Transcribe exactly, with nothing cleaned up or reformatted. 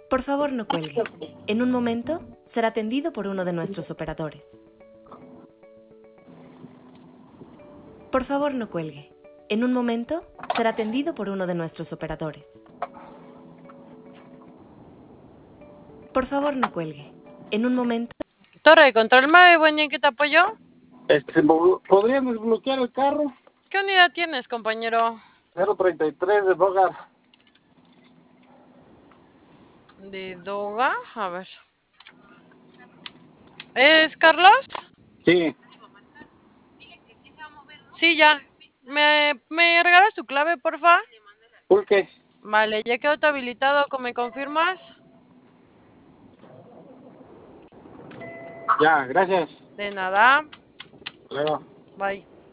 Por favor, no cuelgue. En un momento será atendido por uno de nuestros operadores. Por favor, no cuelgue. En un momento será atendido por uno de nuestros operadores. Por favor, no cuelgue. En un momento... Torre de control, ¿me buen día, ¿en qué te apoyo? Este, ¿podrían desbloquear el carro? ¿Qué unidad tienes, compañero? cero treinta y tres de Bogar. ¿De Doga? A ver. ¿Es Carlos? Sí. Sí, ya. ¿Me, me regalas tu clave, porfa? ¿Por qué? Vale, ya quedó habilitado. ¿Me confirmas? Ya, gracias. De nada. Luego. Bye.